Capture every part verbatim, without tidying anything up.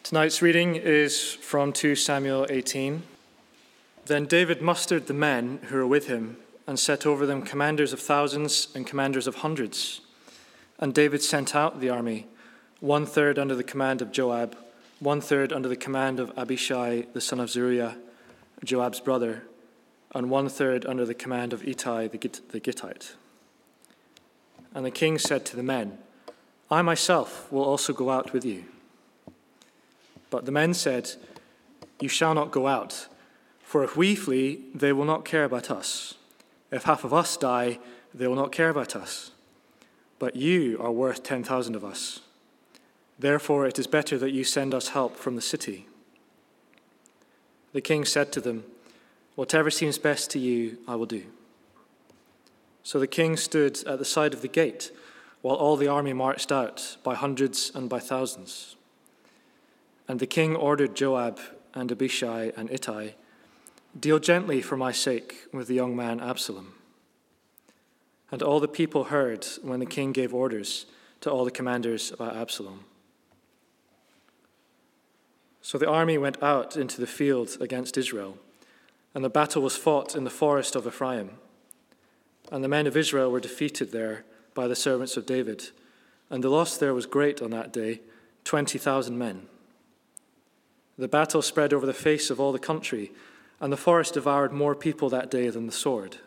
Tonight's reading is from Second Samuel eighteen. Then David mustered the men who were with him and set over them commanders of thousands and commanders of hundreds. And David sent out the army, one-third under the command of Joab, one-third under the command of Abishai the son of Zeruiah, Joab's brother, and one-third under the command of Ittai the Gittite. And the king said to the men, "I myself will also go out with you." But the men said, "You shall not go out, for if we flee, they will not care about us. If half of us die, they will not care about us. But you are worth ten thousand of us. Therefore it is better that you send us help from the city." The king said to them, "Whatever seems best to you, I will do." So the king stood at the side of the gate, while all the army marched out by hundreds and by thousands. And the king ordered Joab and Abishai and Ittai, "Deal gently for my sake with the young man Absalom." And all the people heard when the king gave orders to all the commanders about Absalom. So the army went out into the field against Israel, and the battle was fought in the forest of Ephraim. And the men of Israel were defeated there by the servants of David, and the loss there was great on that day, twenty thousand men. The battle spread over the face of all the country, and the forest devoured more people that day than the sword.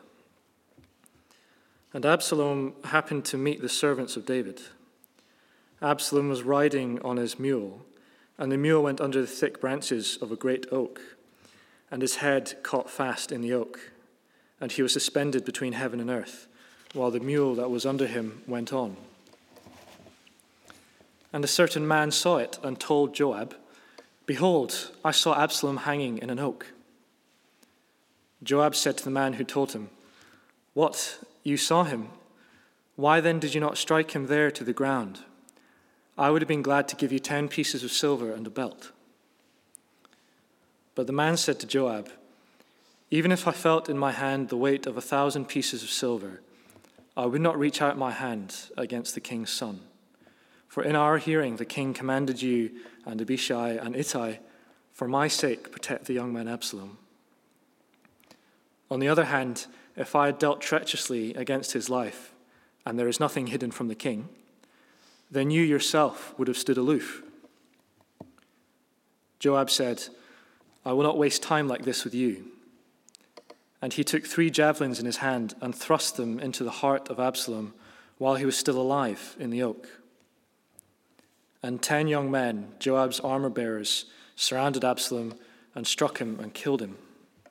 And Absalom happened to meet the servants of David. Absalom was riding on his mule, and the mule went under the thick branches of a great oak, and his head caught fast in the oak, and he was suspended between heaven and earth, while the mule that was under him went on. And a certain man saw it and told Joab, "Behold, I saw Absalom hanging in an oak." Joab said to the man who told him, "What, you saw him? Why then did you not strike him there to the ground? I would have been glad to give you ten pieces of silver and a belt." But the man said to Joab, "Even if I felt in my hand the weight of a thousand pieces of silver, I would not reach out my hand against the king's son. For in our hearing the king commanded you and Abishai and Ittai, for my sake protect the young man Absalom. On the other hand, if I had dealt treacherously against his life, and there is nothing hidden from the king, then you yourself would have stood aloof." Joab said, "I will not waste time like this with you." And he took three javelins in his hand and thrust them into the heart of Absalom while he was still alive in the oak. And ten young men, Joab's armor-bearers, surrounded Absalom and struck him and killed him.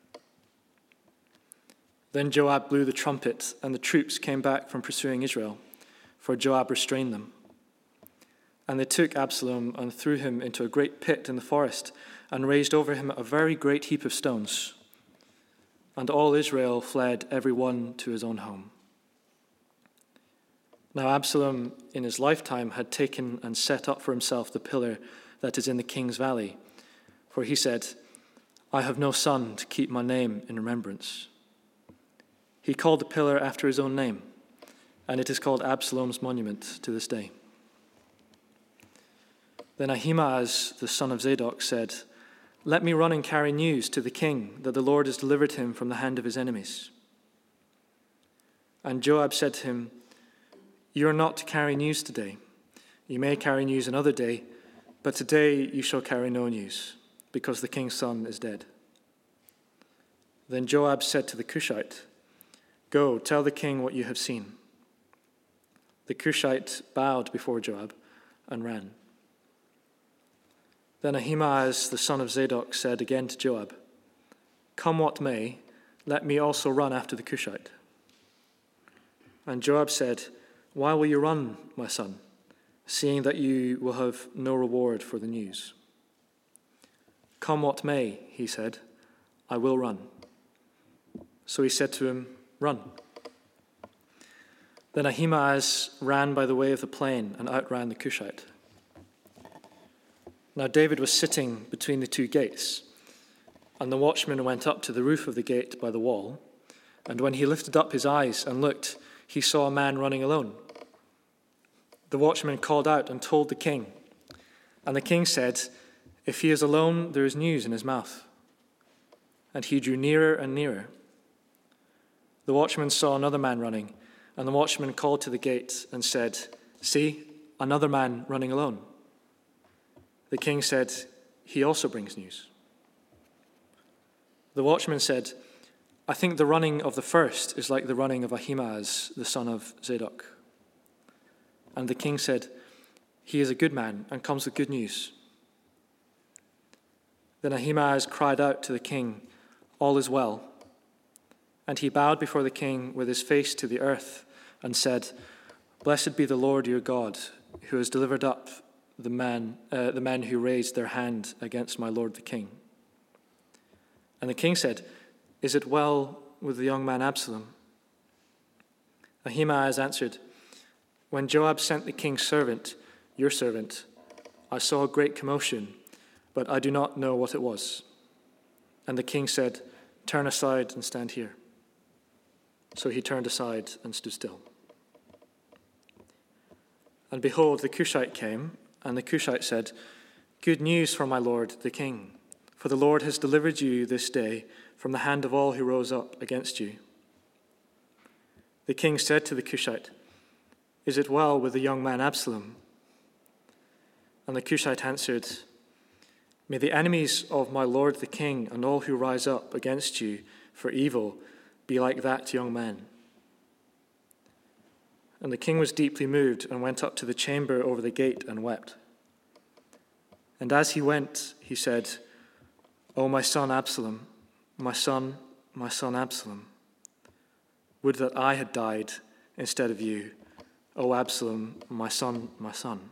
Then Joab blew the trumpet, and the troops came back from pursuing Israel, for Joab restrained them. And they took Absalom and threw him into a great pit in the forest, and raised over him a very great heap of stones. And all Israel fled, every one to his own home. Now Absalom in his lifetime had taken and set up for himself the pillar that is in the king's valley, for he said, "I have no son to keep my name in remembrance." He called the pillar after his own name, and it is called Absalom's monument to this day. Then Ahimaaz, the son of Zadok, said, "Let me run and carry news to the king that the Lord has delivered him from the hand of his enemies." And Joab said to him, "You are not to carry news today. You may carry news another day, but today you shall carry no news, because the king's son is dead." Then Joab said to the Cushite, "Go, tell the king what you have seen." The Cushite bowed before Joab and ran. Then Ahimaaz, the son of Zadok, said again to Joab, "Come what may, let me also run after the Cushite." And Joab said, "Why will you run, my son, seeing that you will have no reward for the news?" "Come what may," he said, "I will run." So he said to him, "Run." Then Ahimaaz ran by the way of the plain and outran the Cushite. Now David was sitting between the two gates, and the watchman went up to the roof of the gate by the wall, and when he lifted up his eyes and looked, he saw a man running alone. The watchman called out and told the king, and the king said, If he is alone, there is news in his mouth." And he drew nearer and nearer. The watchman saw another man running, and the watchman called to the gate and said, "See, another man running alone." The king said, "He also brings news." The watchman said, "I think the running of the first is like the running of Ahimaaz, the son of Zadok." And the king said, "He is a good man and comes with good news." Then Ahimaaz cried out to the king, "All is well." And he bowed before the king with his face to the earth and said, "Blessed be the Lord your God, who has delivered up the man, uh, the men who raised their hand against my lord the king." And the king said, "Is it well with the young man Absalom?" Ahimaaz answered, "When Joab sent the king's servant, your servant, I saw a great commotion, but I do not know what it was." And the king said, "Turn aside and stand here." So he turned aside and stood still. And behold, the Cushite came, and the Cushite said, "Good news for my lord the king, for the Lord has delivered you this day from the hand of all who rose up against you." The king said to the Cushite, "Is it well with the young man Absalom?" And the Cushite answered, "May the enemies of my lord the king and all who rise up against you for evil be like that young man." And the king was deeply moved and went up to the chamber over the gate and wept. And as he went, he said, "O my son Absalom, my son, my son Absalom, would that I had died instead of you, O Absalom, my son, my son."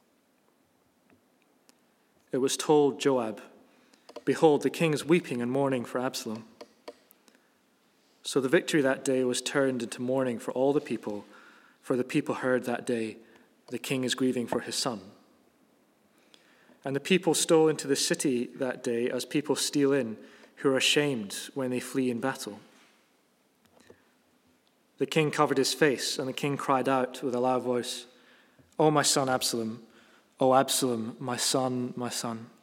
It was told Joab, "Behold, the king is weeping and mourning for Absalom." So the victory that day was turned into mourning for all the people, for the people heard that day, "The king is grieving for his son." And the people stole into the city that day as people steal in, who are ashamed when they flee in battle. The king covered his face, and the king cried out with a loud voice, "O my son Absalom, O Absalom, my son, my son."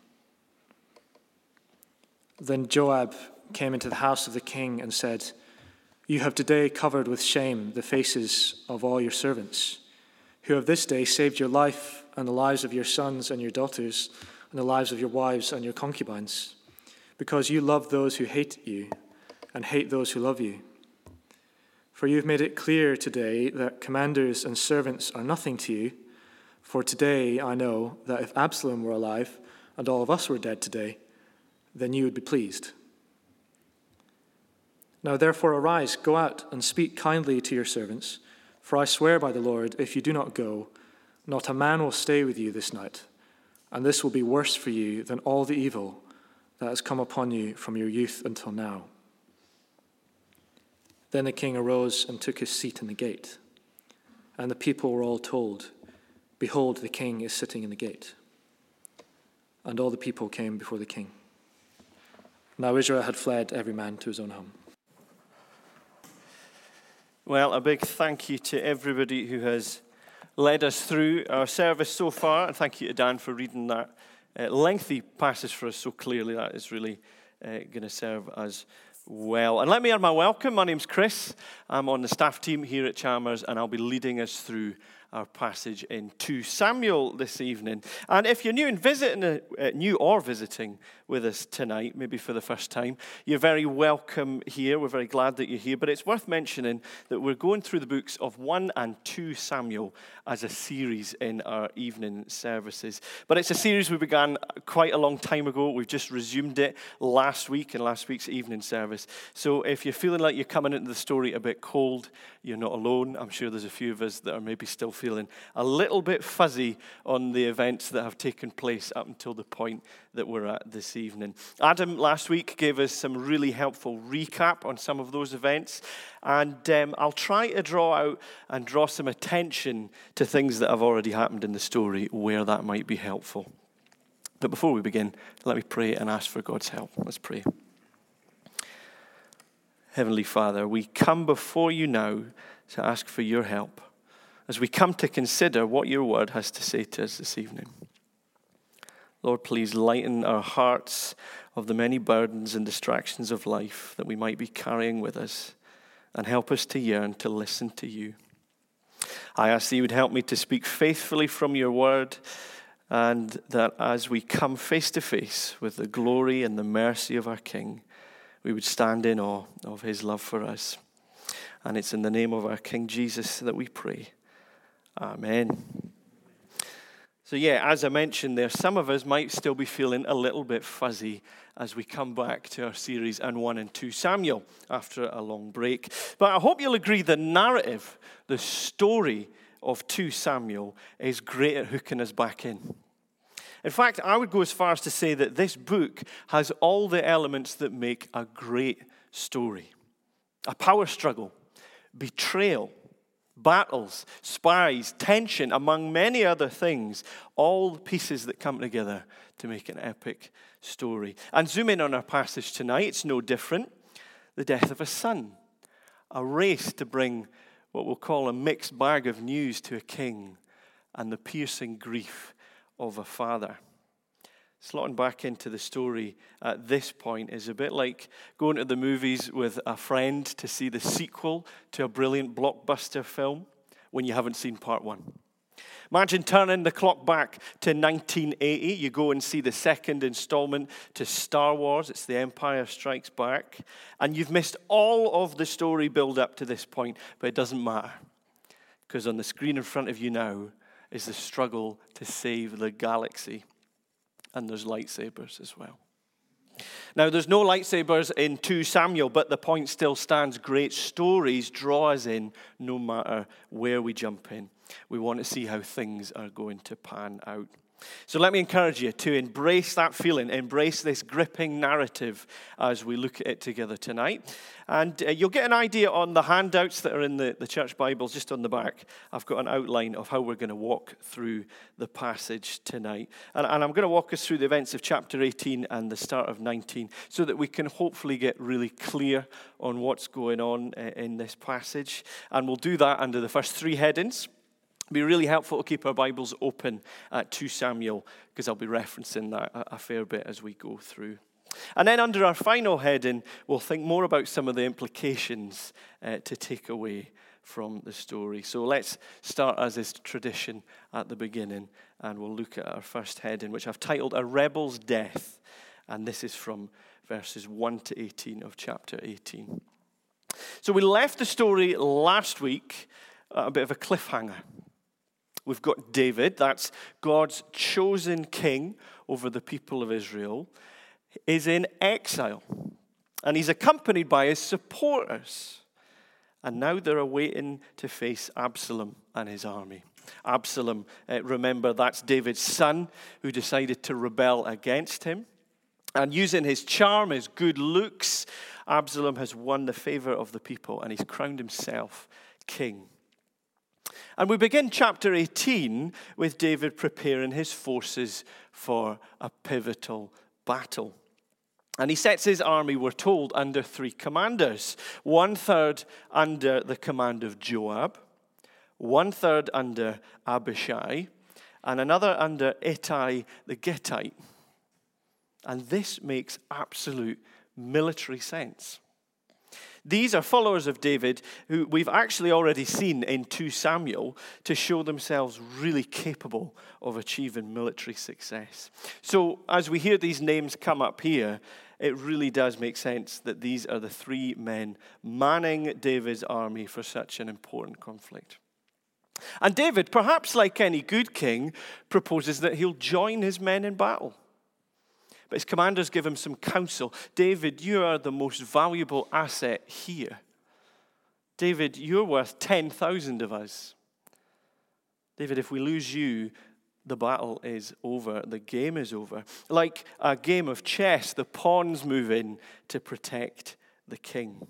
Then Joab came into the house of the king and said, "You have today covered with shame the faces of all your servants, who have this day saved your life and the lives of your sons and your daughters and the lives of your wives and your concubines, because you love those who hate you and hate those who love you. For you have made it clear today that commanders and servants are nothing to you. For today I know that if Absalom were alive and all of us were dead today, then you would be pleased. Now therefore arise, go out and speak kindly to your servants, for I swear by the Lord, if you do not go, not a man will stay with you this night, and this will be worse for you than all the evil that has come upon you from your youth until now." Then the king arose and took his seat in the gate, and the people were all told, "Behold, the king is sitting in the gate." And all the people came before the king. Now Israel had fled, every man to his own home. Well, a big thank you to everybody who has led us through our service so far, and thank you to Dan for reading that uh, lengthy passage for us so clearly. That is really uh, going to serve us well. And let me add my welcome. My name's Chris. I'm on the staff team here at Chalmers, and I'll be leading us through our passage in Second Samuel this evening. And if you're new and visiting, uh, new or visiting with us tonight, maybe for the first time, you're very welcome here. We're very glad that you're here. But it's worth mentioning that we're going through the books of First and Second Samuel as a series in our evening services. But it's a series we began quite a long time ago. We've just resumed it last week in last week's evening service. So if you're feeling like you're coming into the story a bit cold, you're not alone. I'm sure there's a few of us that are maybe still feeling a little bit fuzzy on the events that have taken place up until the point that we're at this evening. Adam last week gave us some really helpful recap on some of those events, and um, I'll try to draw out and draw some attention to things that have already happened in the story where that might be helpful. But before we begin, let me pray and ask for God's help. Let's pray. Heavenly Father, we come before you now to ask for your help as we come to consider what your word has to say to us this evening. Lord, please lighten our hearts of the many burdens and distractions of life that we might be carrying with us, and help us to yearn to listen to you. I ask that you would help me to speak faithfully from your word, and that as we come face to face with the glory and the mercy of our King, we would stand in awe of his love for us. And it's in the name of our King Jesus that we pray. Amen. So yeah, as I mentioned there, some of us might still be feeling a little bit fuzzy as we come back to our series on one and two Samuel after a long break. But I hope you'll agree the narrative, the story of two Samuel is great at hooking us back in. In fact, I would go as far as to say that this book has all the elements that make a great story. A power struggle, betrayal, battles, spies, tension, among many other things, all the pieces that come together to make an epic story. And zoom in on our passage tonight, it's no different. The death of a son, a race to bring what we'll call a mixed bag of news to a king, and the piercing grief of a father. Slotting back into the story at this point is a bit like going to the movies with a friend to see the sequel to a brilliant blockbuster film when you haven't seen part one. Imagine turning the clock back to nineteen eighty. You go and see the second installment to Star Wars. It's The Empire Strikes Back. And you've missed all of the story build up to this point, but it doesn't matter. Because on the screen in front of you now is the struggle to save the galaxy. And there's lightsabers as well. Now, there's no lightsabers in two Samuel, but the point still stands. Great stories draw us in no matter where we jump in. We want to see how things are going to pan out. So let me encourage you to embrace that feeling, embrace this gripping narrative as we look at it together tonight. And uh, you'll get an idea on the handouts that are in the, the church Bibles, just on the back. I've got an outline of how we're going to walk through the passage tonight. And, and I'm going to walk us through the events of chapter eighteen and the start of nineteen, so that we can hopefully get really clear on what's going on uh, in this passage. And we'll do that under the first three headings. It'd be really helpful to keep our Bibles open at two Samuel, because I'll be referencing that a fair bit as we go through. And then under our final heading, we'll think more about some of the implications uh, to take away from the story. So let's start, as is tradition, at the beginning, and we'll look at our first heading, which I've titled A Rebel's Death. And this is from verses one to eighteen of chapter eighteen. So we left the story last week at a bit of a cliffhanger. We've got David, that's God's chosen king over the people of Israel, is in exile. And he's accompanied by his supporters. And now they're awaiting to face Absalom and his army. Absalom, uh, remember, that's David's son who decided to rebel against him. And using his charm, his good looks, Absalom has won the favor of the people, and he's crowned himself king. And we begin chapter eighteen with David preparing his forces for a pivotal battle. And he sets his army, we're told, under three commanders. One third under the command of Joab, one third under Abishai, and another under Ittai the Gittite. And this makes absolute military sense. These are followers of David who we've actually already seen in two Samuel to show themselves really capable of achieving military success. So as we hear these names come up here, it really does make sense that these are the three men manning David's army for such an important conflict. And David, perhaps like any good king, proposes that he'll join his men in battle. But his commanders give him some counsel. David, you are the most valuable asset here. David, you're worth ten thousand of us. David, if we lose you, the battle is over. The game is over. Like a game of chess, the pawns move in to protect the king.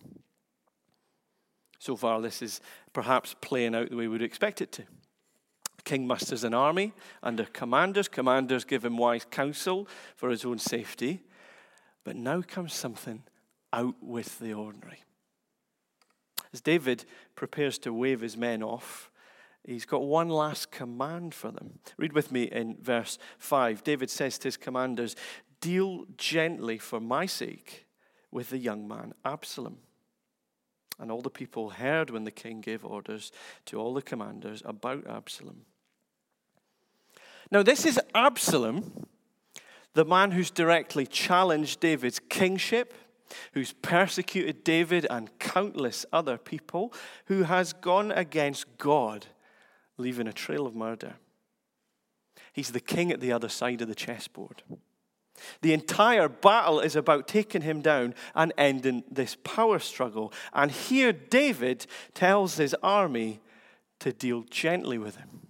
So far, this is perhaps playing out the way we would expect it to. King musters an army under commanders. Commanders give him wise counsel for his own safety. But now comes something out with the ordinary. As David prepares to wave his men off, he's got one last command for them. Read with me in verse five. David says to his commanders, "Deal gently for my sake with the young man Absalom." And all the people heard when the king gave orders to all the commanders about Absalom. Now this is Absalom, the man who's directly challenged David's kingship, who's persecuted David and countless other people, who has gone against God, leaving a trail of murder. He's the king at the other side of the chessboard. The entire battle is about taking him down and ending this power struggle. And here David tells his army to deal gently with him.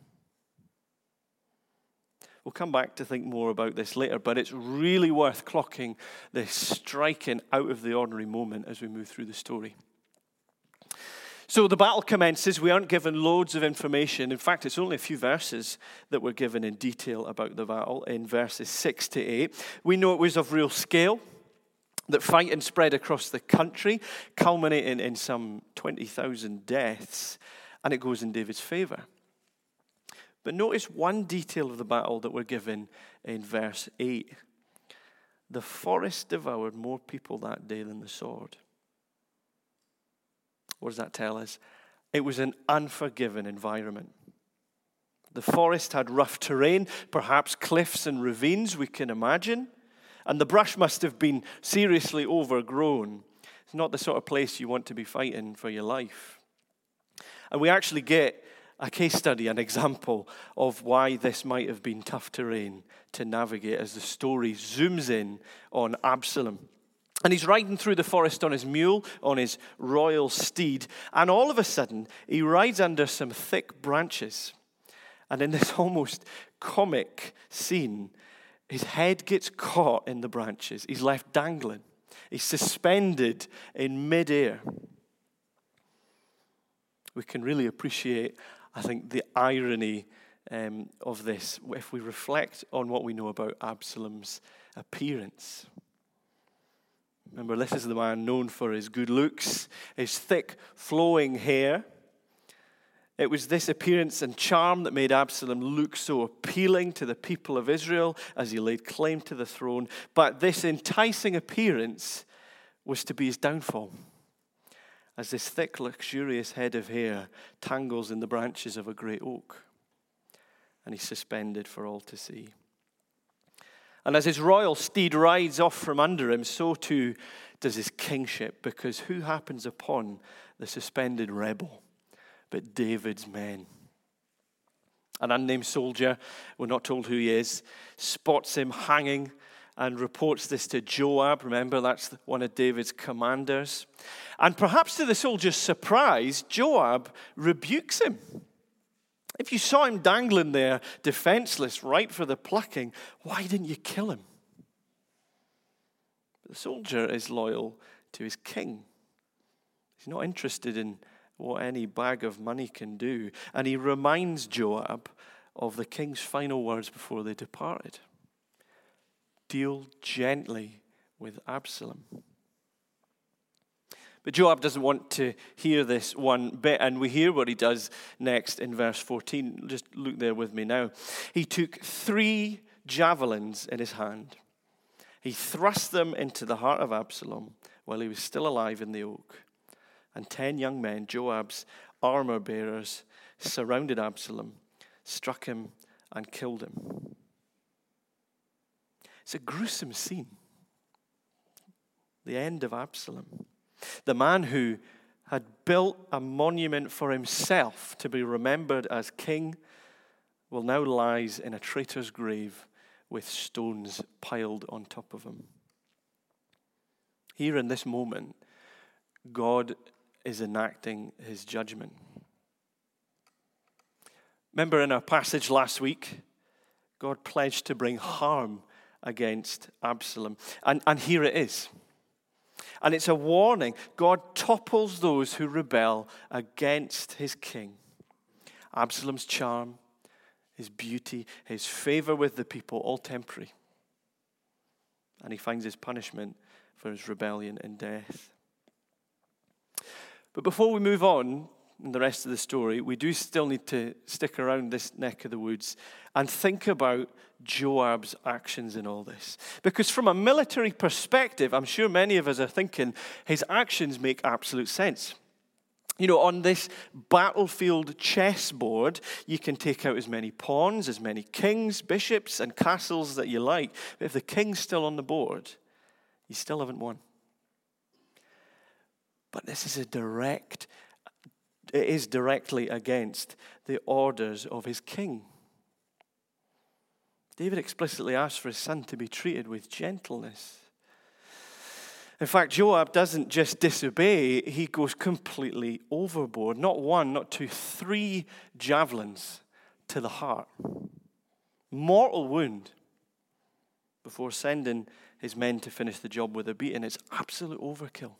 We'll come back to think more about this later, but it's really worth clocking this striking out of the ordinary moment as we move through the story. So the battle commences. We aren't given loads of information. In fact, it's only a few verses that we're given in detail about the battle in verses six to eight. We know it was of real scale, that fighting spread across the country, culminating in some twenty thousand deaths, and it goes in David's favor. But notice one detail of the battle that we're given in verse eight. The forest devoured more people that day than the sword. What does that tell us? It was an unforgiving environment. The forest had rough terrain, perhaps cliffs and ravines, we can imagine. And the brush must have been seriously overgrown. It's not the sort of place you want to be fighting for your life. And we actually get a case study, an example of why this might have been tough terrain to navigate as the story zooms in on Absalom. And he's riding through the forest on his mule, on his royal steed, and all of a sudden, he rides under some thick branches. And in this almost comic scene, his head gets caught in the branches. He's left dangling. He's suspended in midair. We can really appreciate, I think, the irony um, of this if we reflect on what we know about Absalom's appearance. Remember, this is the man known for his good looks, his thick, flowing hair. It was this appearance and charm that made Absalom look so appealing to the people of Israel as he laid claim to the throne. But this enticing appearance was to be his downfall, as this thick, luxurious head of hair tangles in the branches of a great oak, and he's suspended for all to see. And as his royal steed rides off from under him, so too does his kingship, because who happens upon the suspended rebel but David's men? An unnamed soldier, we're not told who he is, spots him hanging and reports this to Joab. Remember, that's one of David's commanders. And perhaps to the soldier's surprise, Joab rebukes him. If you saw him dangling there, defenseless, ripe for the plucking, why didn't you kill him? But the soldier is loyal to his king. He's not interested in what any bag of money can do. And he reminds Joab of the king's final words before they departed. Deal gently with Absalom. But Joab doesn't want to hear this one bit, and we hear what he does next in verse fourteen. Just look there with me now. He took three javelins in his hand. He thrust them into the heart of Absalom while he was still alive in the oak. And ten young men, Joab's armor bearers, surrounded Absalom, struck him, and killed him. It's a gruesome scene. The end of Absalom. The man who had built a monument for himself to be remembered as king, well, now lies in a traitor's grave with stones piled on top of him. Here in this moment, God is enacting his judgment. Remember in our passage last week, God pledged to bring harm against Absalom. And, and here it is. And it's a warning. God topples those who rebel against his king. Absalom's charm, his beauty, his favor with the people, all temporary. And he finds his punishment for his rebellion in death. But before we move on, in the rest of the story, we do still need to stick around this neck of the woods and think about Joab's actions in all this. Because from a military perspective, I'm sure many of us are thinking his actions make absolute sense. You know, on this battlefield chessboard, you can take out as many pawns, as many kings, bishops, and castles that you like. But if the king's still on the board, you still haven't won. But this is a direct, it is directly against the orders of his king. David explicitly asked for his son to be treated with gentleness. In fact, Joab doesn't just disobey, he goes completely overboard. Not one, not two, three javelins to the heart. Mortal wound before sending his men to finish the job with a beating. It's absolute overkill.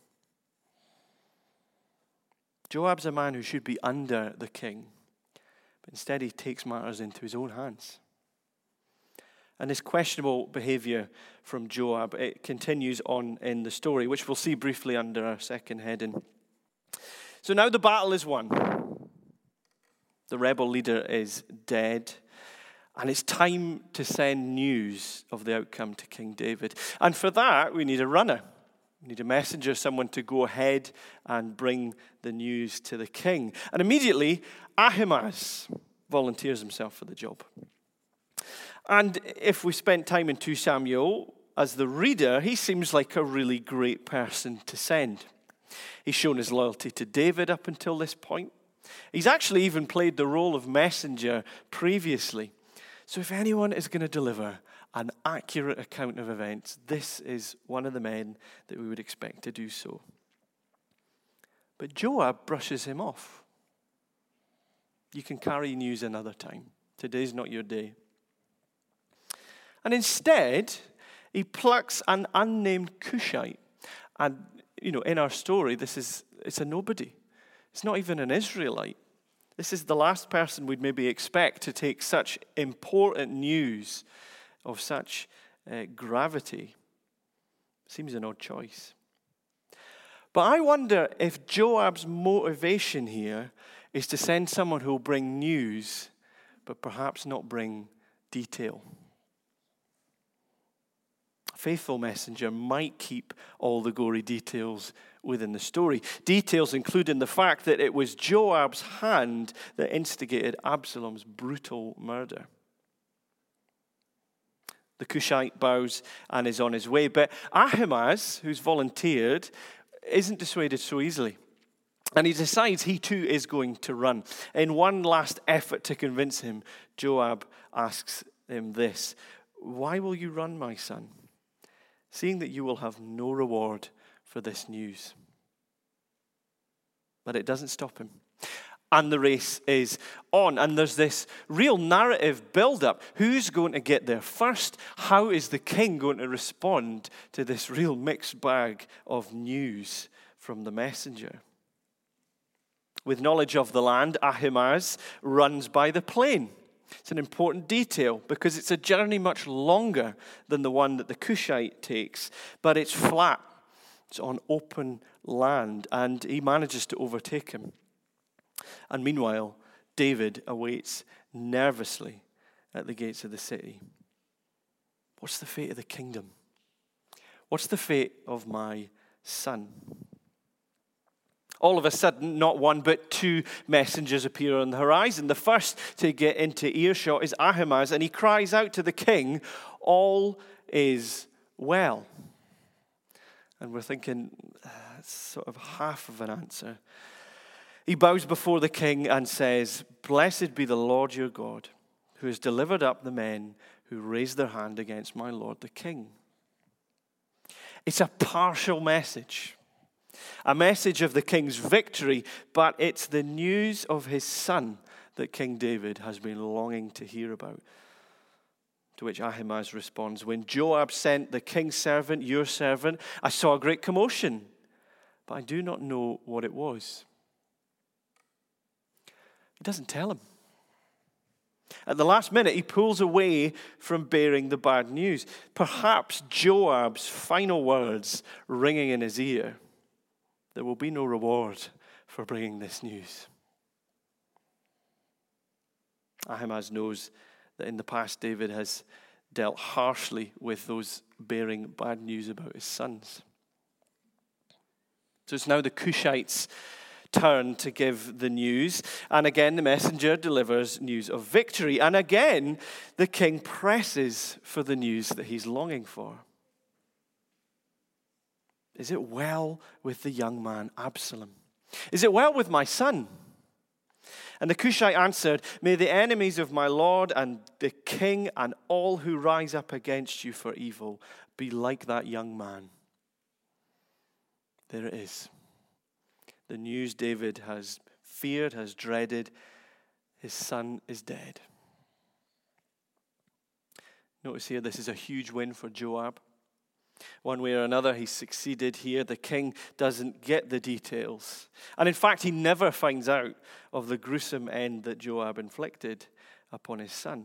Joab's a man who should be under the king, but instead he takes matters into his own hands. And this questionable behavior from Joab, it continues on in the story, which we'll see briefly under our second heading. So now the battle is won. The rebel leader is dead. And it's time to send news of the outcome to King David. And for that, we need a runner. We need a messenger, someone to go ahead and bring the news to the king. And immediately, Ahimaaz volunteers himself for the job. And if we spent time in Second Samuel, as the reader, he seems like a really great person to send. He's shown his loyalty to David up until this point. He's actually even played the role of messenger previously. So if anyone is going to deliver an accurate account of events, this is one of the men that we would expect to do so. But Joab brushes him off. You can carry news another time. Today's not your day. And instead, he plucks an unnamed Cushite. And, you know, in our story, this is, it's a nobody. It's not even an Israelite. This is the last person we'd maybe expect to take such important news of such uh, gravity. Seems an odd choice. But I wonder if Joab's motivation here is to send someone who will bring news, but perhaps not bring detail. A faithful messenger might keep all the gory details within the story. Details including the fact that it was Joab's hand that instigated Absalom's brutal murder. The Cushite bows and is on his way. But Ahimaaz, who's volunteered, isn't dissuaded so easily. And he decides he too is going to run. In one last effort to convince him, Joab asks him this: "Why will you run, my son, seeing that you will have no reward for this news?" But it doesn't stop him. And the race is on. And there's this real narrative build-up. Who's going to get there first? How is the king going to respond to this real mixed bag of news from the messenger? With knowledge of the land, Ahimaaz runs by the plain. It's an important detail because it's a journey much longer than the one that the Cushite takes, but it's flat. It's on open land, and he manages to overtake him. And meanwhile, David awaits nervously at the gates of the city. What's the fate of the kingdom? What's the fate of my son? All of a sudden, not one but two messengers appear on the horizon. The first to get into earshot is Ahimaaz, and he cries out to the king, "All is well." And we're thinking, that's sort of half of an answer. He bows before the king and says, "Blessed be the Lord your God, who has delivered up the men who raised their hand against my lord the king." It's a partial message. A message of the king's victory, but it's the news of his son that King David has been longing to hear about. To which Ahimaaz responds, "When Joab sent the king's servant, your servant, I saw a great commotion, but I do not know what it was." He doesn't tell him. At the last minute, he pulls away from bearing the bad news. Perhaps Joab's final words ringing in his ear: "There will be no reward for bringing this news." Ahimaaz knows that in the past David has dealt harshly with those bearing bad news about his sons. So it's now the Cushites' turn to give the news. And again, the messenger delivers news of victory. And again, the king presses for the news that he's longing for. Is it well with the young man Absalom? Is it well with my son? And the Cushite answered, may the enemies of my Lord and the king and all who rise up against you for evil be like that young man. There it is. The news David has feared, has dreaded. His son is dead. Notice here, this is a huge win for Joab. One way or another, he succeeded here. The king doesn't get the details. And in fact, he never finds out of the gruesome end that Joab inflicted upon his son.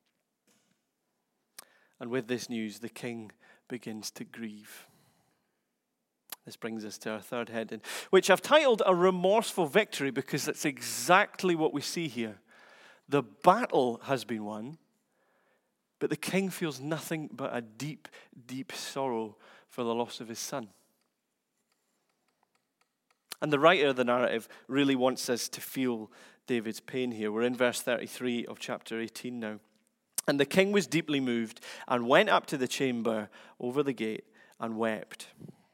And with this news, the king begins to grieve. This brings us to our third heading, which I've titled A Remorseful Victory, because that's exactly what we see here. The battle has been won, but the king feels nothing but a deep, deep sorrow for the loss of his son. And the writer of the narrative really wants us to feel David's pain here. We're in verse thirty-three of chapter eighteen now. And the king was deeply moved and went up to the chamber over the gate and wept.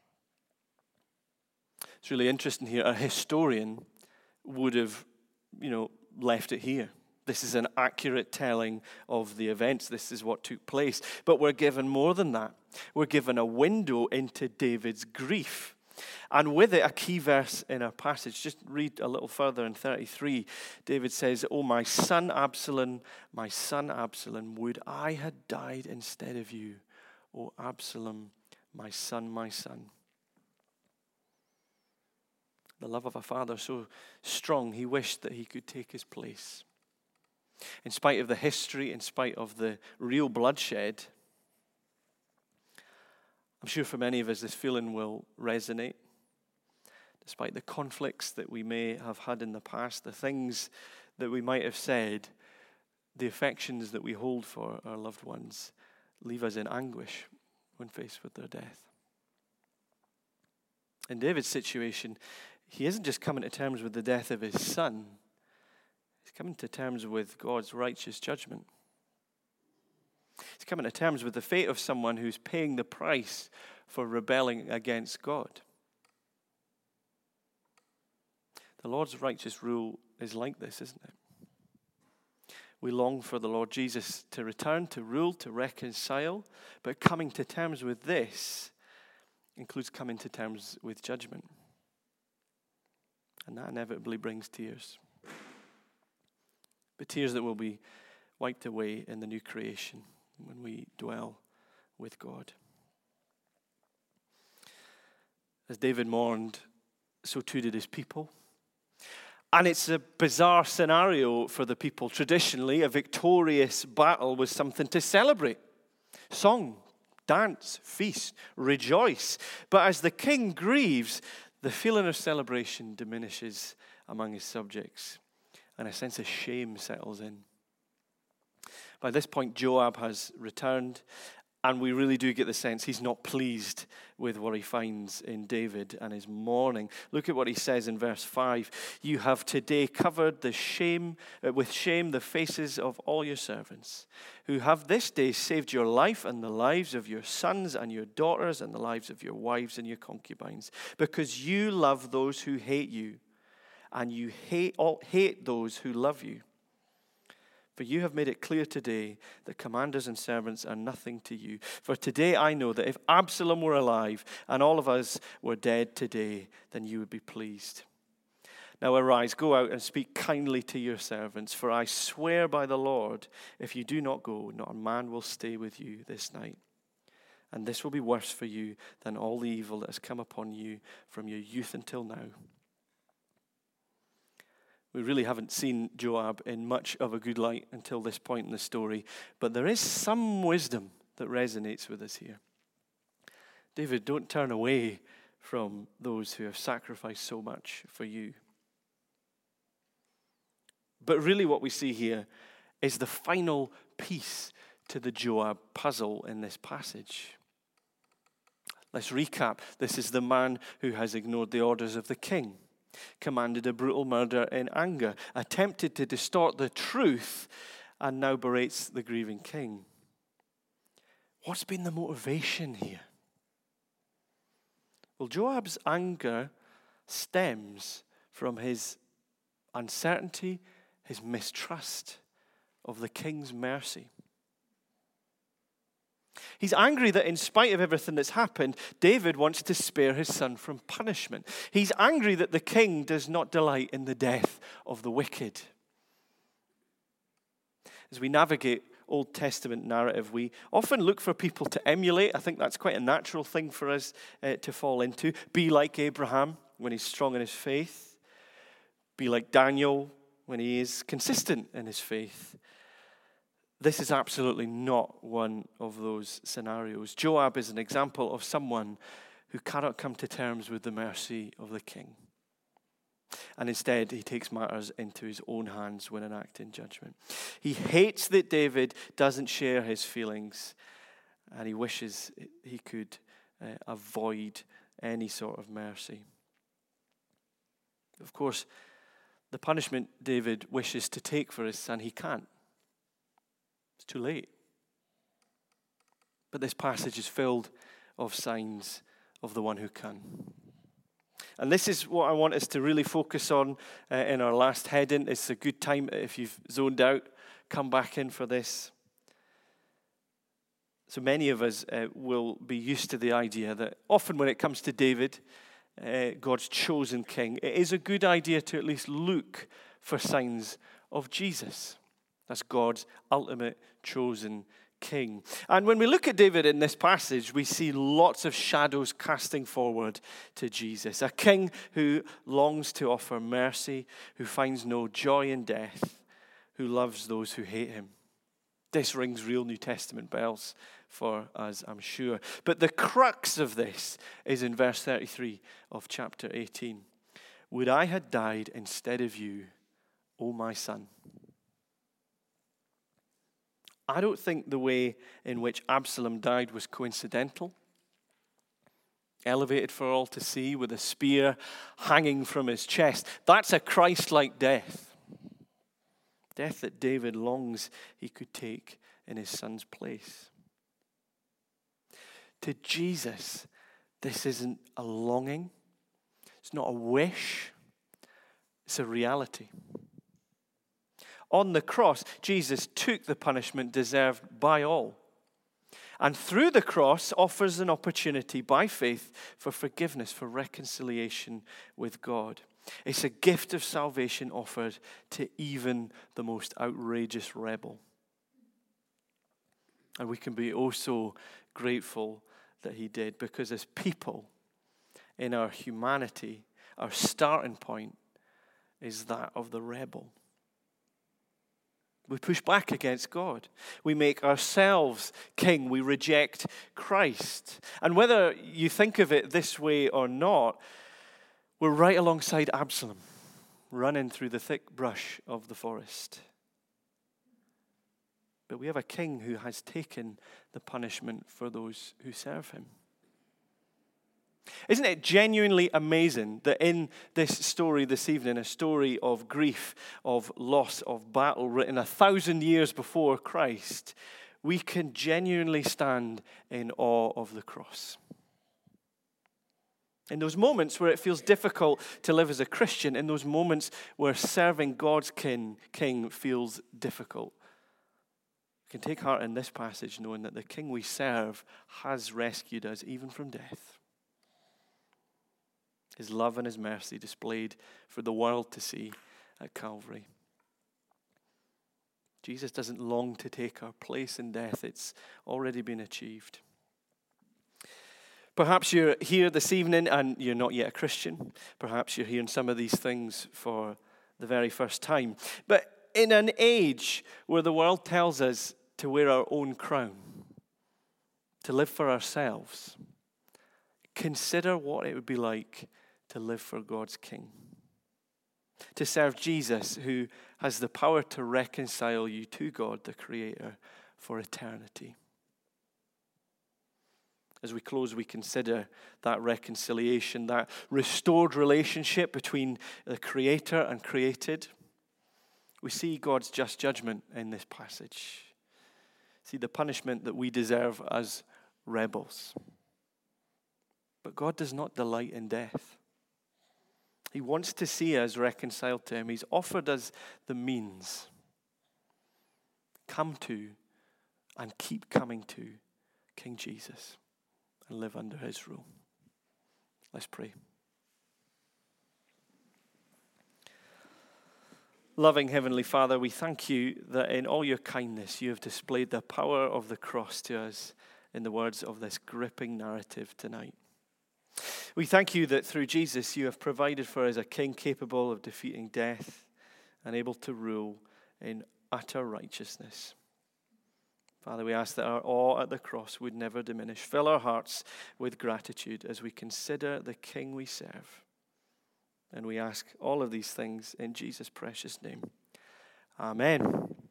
It's really interesting here. A historian would have, you know, left it here. This is an accurate telling of the events. This is what took place. But we're given more than that. We're given a window into David's grief. And with it, a key verse in our passage. Just read a little further in thirty-three. David says, oh, my son Absalom, my son Absalom, would I had died instead of you. Oh, Absalom, my son, my son. The love of a father so strong, he wished that he could take his place. In spite of the history, in spite of the real bloodshed, I'm sure for many of us this feeling will resonate. Despite the conflicts that we may have had in the past, the things that we might have said, the affections that we hold for our loved ones leave us in anguish when faced with their death. In David's situation, he isn't just coming to terms with the death of his son. He's coming to terms with God's righteous judgment. He's coming to terms with the fate of someone who's paying the price for rebelling against God. The Lord's righteous rule is like this, isn't it? We long for the Lord Jesus to return, to rule, to reconcile, but coming to terms with this includes coming to terms with judgment. And that inevitably brings tears. But tears that will be wiped away in the new creation when we dwell with God. As David mourned, so too did his people. And it's a bizarre scenario for the people. Traditionally, a victorious battle was something to celebrate. Song, dance, feast, rejoice. But as the king grieves, the feeling of celebration diminishes among his subjects. And a sense of shame settles in. By this point, Joab has returned, and we really do get the sense he's not pleased with what he finds in David and his mourning. Look at what he says in verse five. You have today covered the shame uh, with shame the faces of all your servants, who have this day saved your life and the lives of your sons and your daughters and the lives of your wives and your concubines, because you love those who hate you. And you hate all, hate those who love you. For you have made it clear today that commanders and servants are nothing to you. For today I know that if Absalom were alive and all of us were dead today, then you would be pleased. Now arise, go out and speak kindly to your servants. For I swear by the Lord, if you do not go, not a man will stay with you this night. And this will be worse for you than all the evil that has come upon you from your youth until now. We really haven't seen Joab in much of a good light until this point in the story, but there is some wisdom that resonates with us here. David, don't turn away from those who have sacrificed so much for you. But really what we see here is the final piece to the Joab puzzle in this passage. Let's recap. This is the man who has ignored the orders of the king, commanded a brutal murder in anger, attempted to distort the truth, and now berates the grieving king. What's been the motivation here? Well, Joab's anger stems from his uncertainty, his mistrust of the king's mercy. He's angry that in spite of everything that's happened, David wants to spare his son from punishment. He's angry that the king does not delight in the death of the wicked. As we navigate Old Testament narrative, we often look for people to emulate. I think that's quite a natural thing for us uh, to fall into. Be like Abraham when he's strong in his faith. Be like Daniel when he is consistent in his faith. This is absolutely not one of those scenarios. Joab is an example of someone who cannot come to terms with the mercy of the king. And instead, he takes matters into his own hands when enacting judgment. He hates that David doesn't share his feelings, and he wishes he could uh, avoid any sort of mercy. Of course, the punishment David wishes to take for his son, he can't. It's too late. But this passage is filled of signs of the one who can. And this is what I want us to really focus on uh, in our last heading. It's a good time, if you've zoned out, come back in for this. So many of us uh, will be used to the idea that often when it comes to David, uh, God's chosen king, it is a good idea to at least look for signs of Jesus. That's God's ultimate chosen king. And when we look at David in this passage, we see lots of shadows casting forward to Jesus. A king who longs to offer mercy, who finds no joy in death, who loves those who hate him. This rings real New Testament bells for us, I'm sure. But the crux of this is in verse thirty-three of chapter eighteen. Would I had died instead of you, O my son. I don't think the way in which Absalom died was coincidental. Elevated for all to see with a spear hanging from his chest. That's a Christ-like death. Death that David longs he could take in his son's place. To Jesus, this isn't a longing. It's not a wish. It's a reality. On the cross, Jesus took the punishment deserved by all. And through the cross offers an opportunity by faith for forgiveness, for reconciliation with God. It's a gift of salvation offered to even the most outrageous rebel. And we can be oh so grateful that he did, because as people in our humanity, our starting point is that of the rebel. We push back against God. We make ourselves king. We reject Christ. And whether you think of it this way or not, we're right alongside Absalom, running through the thick brush of the forest. But we have a king who has taken the punishment for those who serve him. Isn't it genuinely amazing that in this story this evening, a story of grief, of loss, of battle, written a thousand years before Christ, we can genuinely stand in awe of the cross? In those moments where it feels difficult to live as a Christian, in those moments where serving God's king, king feels difficult, we can take heart in this passage knowing that the king we serve has rescued us even from death. His love and his mercy displayed for the world to see at Calvary. Jesus doesn't long to take our place in death. It's already been achieved. Perhaps you're here this evening and you're not yet a Christian. Perhaps you're hearing some of these things for the very first time. But in an age where the world tells us to wear our own crown, to live for ourselves, consider what it would be like to live for God's King. to serve Jesus, who has the power to reconcile you to God, the Creator, for eternity. As we close, we consider that reconciliation, that restored relationship between the Creator and created. We see God's just judgment in this passage. See the punishment that we deserve as rebels. But God does not delight in death. He wants to see us reconciled to him. He's offered us the means. Come to and keep coming to King Jesus and live under his rule. Let's pray. Loving Heavenly Father, we thank you that in all your kindness you have displayed the power of the cross to us in the words of this gripping narrative tonight. We thank you that through Jesus you have provided for us a king capable of defeating death and able to rule in utter righteousness. Father, we ask that our awe at the cross would never diminish. Fill our hearts with gratitude as we consider the King we serve. And we ask all of these things in Jesus' precious name. Amen.